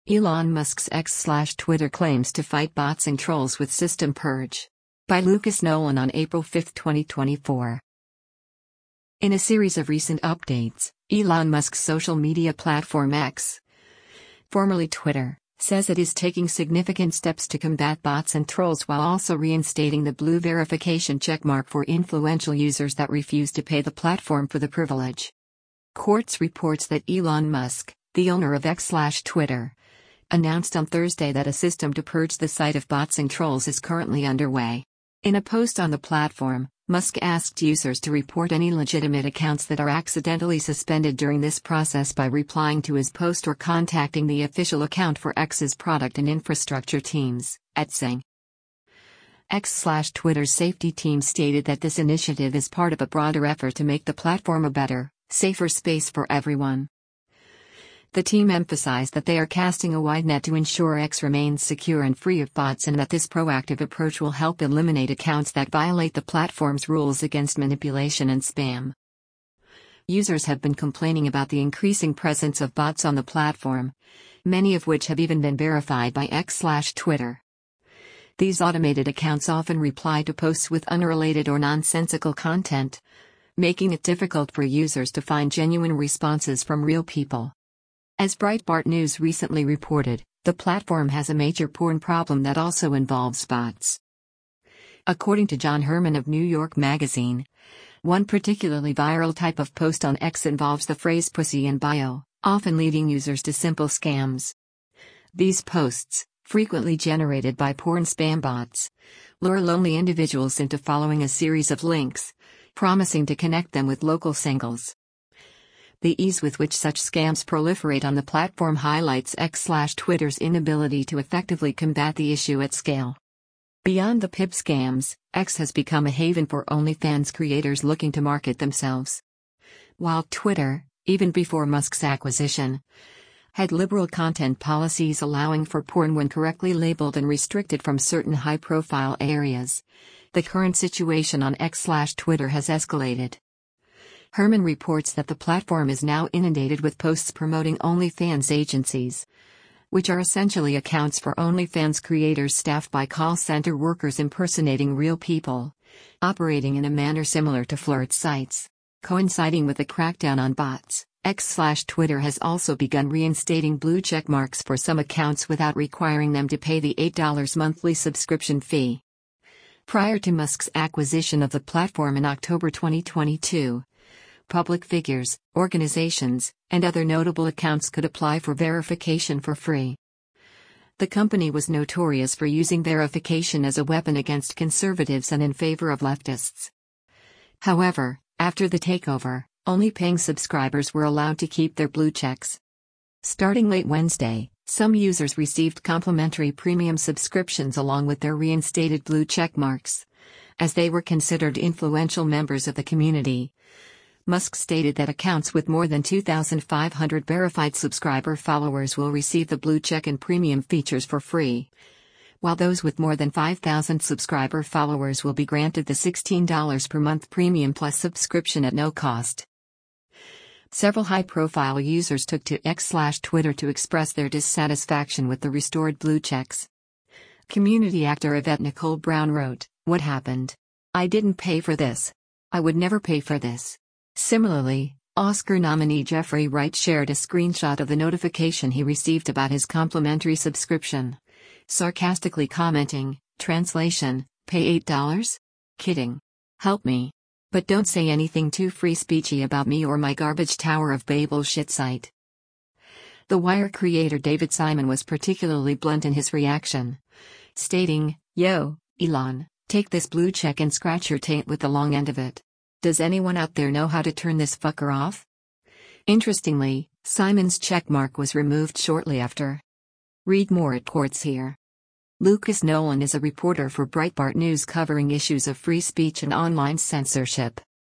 Elon Musk's X/Twitter claims to fight bots and trolls with system purge. By Lucas Nolan on April 5, 2024. In a series of recent updates, Elon Musk's social media platform X, formerly Twitter, says it is taking significant steps to combat bots and trolls while also reinstating the blue verification checkmark for influential users that refuse to pay the platform for the privilege. Quartz reports that Elon Musk, the owner of X/Twitter, announced on Thursday that a system to purge the site of bots and trolls is currently underway. In a post on the platform, Musk asked users to report any legitimate accounts that are accidentally suspended during this process by replying to his post or contacting the official account for X's product and infrastructure teams, at Xing. X/Twitter's safety team stated that this initiative is part of a broader effort to make the platform a better, safer space for everyone. The team emphasized that they are casting a wide net to ensure X remains secure and free of bots and that this proactive approach will help eliminate accounts that violate the platform's rules against manipulation and spam. Users have been complaining about the increasing presence of bots on the platform, many of which have even been verified by X/Twitter. These automated accounts often reply to posts with unrelated or nonsensical content, making it difficult for users to find genuine responses from real people. As Breitbart News recently reported, the platform has a major porn problem that also involves bots. According to John Herman of New York Magazine, one particularly viral type of post on X involves the phrase pussy in bio, often leading users to simple scams. These posts, frequently generated by porn spam bots, lure lonely individuals into following a series of links, promising to connect them with local singles. The ease with which such scams proliferate on the platform highlights X/Twitter's inability to effectively combat the issue at scale. Beyond the PIP scams, X has become a haven for OnlyFans creators looking to market themselves. While Twitter, even before Musk's acquisition, had liberal content policies allowing for porn when correctly labeled and restricted from certain high-profile areas, the current situation on X/Twitter has escalated. Herman reports that the platform is now inundated with posts promoting OnlyFans agencies, which are essentially accounts for OnlyFans creators staffed by call center workers impersonating real people, operating in a manner similar to flirt sites. Coinciding with the crackdown on bots, X/Twitter has also begun reinstating blue checkmarks for some accounts without requiring them to pay the $8 monthly subscription fee. Prior to Musk's acquisition of the platform in October 2022, public figures, organizations, and other notable accounts could apply for verification for free. The company was notorious for using verification as a weapon against conservatives and in favor of leftists. However, after the takeover, only paying subscribers were allowed to keep their blue checks. Starting late Wednesday, some users received complimentary premium subscriptions along with their reinstated blue check marks, as they were considered influential members of the community. Musk stated that accounts with more than 2,500 verified subscriber followers will receive the blue check and premium features for free, while those with more than 5,000 subscriber followers will be granted the $16 per month premium plus subscription at no cost. Several high-profile users took to X/Twitter to express their dissatisfaction with the restored blue checks. Community actor Yvette Nicole Brown wrote, "What happened? I didn't pay for this. I would never pay for this." Similarly, Oscar nominee Jeffrey Wright shared a screenshot of the notification he received about his complimentary subscription, sarcastically commenting, translation, "Pay $8? Kidding. Help me. But don't say anything too free speechy about me or my garbage Tower of Babel shit site." The Wire creator David Simon was particularly blunt in his reaction, stating, "Yo, Elon, take this blue check and scratch your taint with the long end of it. Does anyone out there know how to turn this fucker off?" Interestingly, Simon's checkmark was removed shortly after. Read more at Quartz here. Lucas Nolan is a reporter for Breitbart News covering issues of free speech and online censorship.